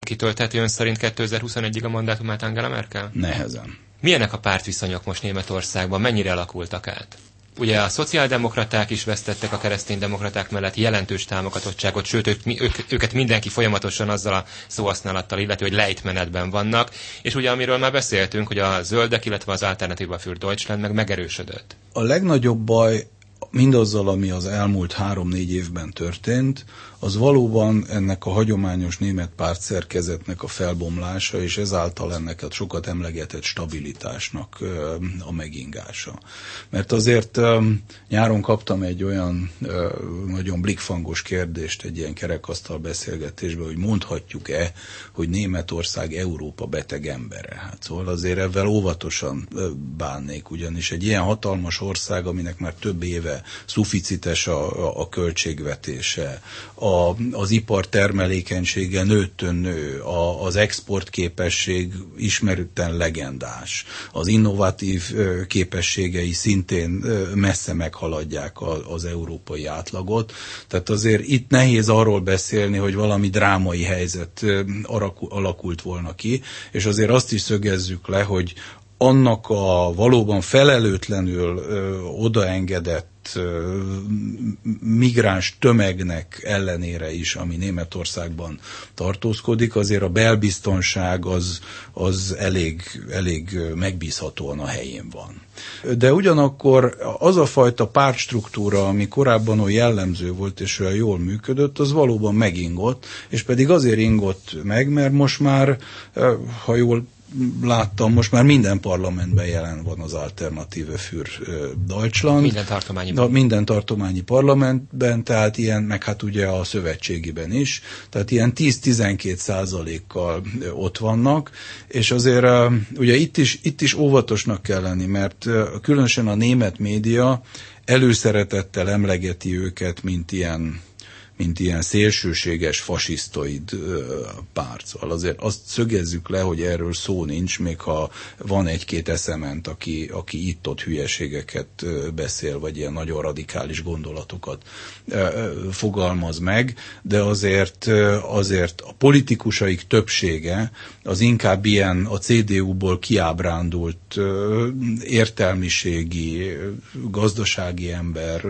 kitöltheti ön szerint 2021-ig a mandátumát Angela Merkel? Nehezen. Milyenek a pártviszonyok most Németországban? Mennyire alakultak át? Ugye a szociáldemokraták is vesztettek a kereszténydemokraták mellett jelentős támogatottságot, sőt, őket mindenki folyamatosan azzal a szóhasználattal illeti, hogy lejtmenetben vannak, és ugye amiről már beszéltünk, hogy a zöldek, illetve az Alternative für Deutschland meg megerősödött. A legnagyobb baj mindazzal, ami az elmúlt 3-4 évben történt, az valóban ennek a hagyományos német pártszerkezetnek a felbomlása, és ezáltal ennek a sokat emlegetett stabilitásnak a megingása. Mert azért nyáron kaptam egy olyan nagyon blikfangos kérdést egy ilyen kerekasztal beszélgetésben, hogy mondhatjuk-e, hogy Németország Európa beteg embere. Hát szóval azért ezzel óvatosan bánnék, ugyanis egy ilyen hatalmas ország, aminek már több éve szuficites a költségvetése, az ipar termelékenysége nőttön nő, az exportképesség ismeretten legendás, az innovatív képességei szintén messze meghaladják az európai átlagot. Tehát azért itt nehéz arról beszélni, hogy valami drámai helyzet alakult volna ki, és azért azt is szögezzük le, hogy annak a valóban felelőtlenül odaengedett migráns tömegnek ellenére is, ami Németországban tartózkodik, azért a belbiztonság az elég megbízhatóan a helyén van. De ugyanakkor az a fajta pártstruktúra, ami korábban olyan jellemző volt és olyan jól működött, az valóban megingott, és pedig azért ingott meg, mert most már, ha jól láttam, most már minden parlamentben jelen van az Alternative für Deutschland. Minden tartományi parlamentben, tehát ilyen, meg hát ugye a szövetségiben is, tehát ilyen 10-12%-kal ott vannak, és azért ugye itt is óvatosnak kell lenni, mert különösen a német média előszeretettel emlegeti őket, mint ilyen szélsőséges, fasisztoid párt. Szóval azért azt szögezzük le, hogy erről szó nincs, még ha van egy-két eszement, aki itt-ott hülyeségeket beszél, vagy ilyen nagyon radikális gondolatokat fogalmaz meg, de azért a politikusaik többsége az inkább ilyen a CDU-ból kiábrándult értelmiségi, gazdasági ember,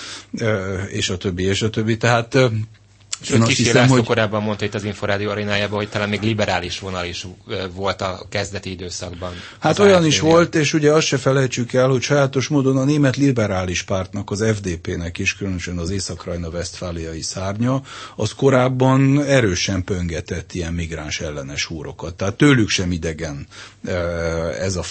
és a többi. Tehát Sőt, Kissé László korábban mondta itt az Inforádió arénájában, hogy talán még liberális vonal is volt a kezdeti időszakban. Hát olyan is volt, és ugye azt se felejtsük el, hogy sajátos módon a német liberális pártnak, az FDP-nek is, különösen az Észak-Rajna-Vesztfáliai szárnya, az korábban erősen pöngetett ilyen migráns ellenes húrokat. Tehát tőlük sem idegen ez a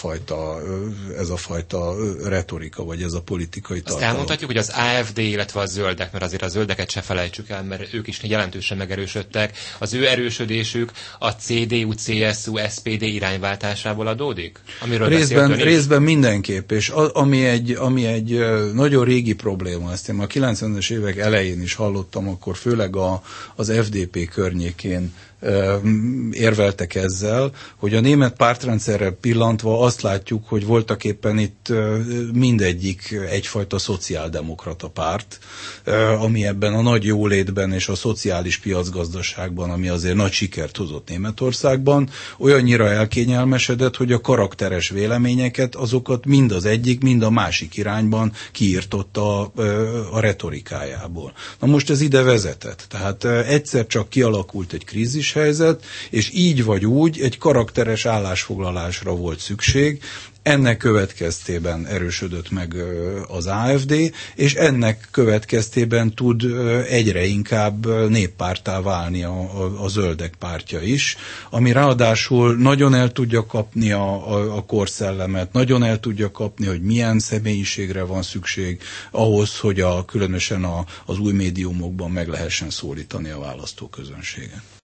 fajta retorika, vagy ez a politikai tartalom. Azt elmondhatjuk, hogy az AfD, illetve a zöldek, mert azért a zöldeket se felejtsük el, mert ők is jelentősen megerősödtek. Az ő erősödésük a CDU, CSU, SPD irányváltásából adódik? Amiről részben mindenképp, és ami egy nagyon régi probléma, ezt én a 90-es évek elején is hallottam, akkor főleg az FDP környékén érveltek ezzel, hogy a német pártrendszerre pillantva azt látjuk, hogy voltaképpen itt mindegyik egyfajta szociáldemokrata párt, ami ebben a nagy jólétben és a szociális piacgazdaságban, ami azért nagy sikert hozott Németországban, olyannyira elkényelmesedett, hogy a karakteres véleményeket, azokat mind az egyik, mind a másik irányban kiirtotta a retorikájából. Na most ez ide vezetett. Tehát egyszer csak kialakult egy krízishelyzet, és így vagy úgy egy karakteres állásfoglalásra volt szükség. Ennek következtében erősödött meg az AfD, és ennek következtében tud egyre inkább néppárttá válni a zöldek pártja is, ami ráadásul nagyon el tudja kapni a korszellemet, nagyon el tudja kapni, hogy milyen személyiségre van szükség ahhoz, hogy különösen az új médiumokban meg lehessen szólítani a választóközönséget.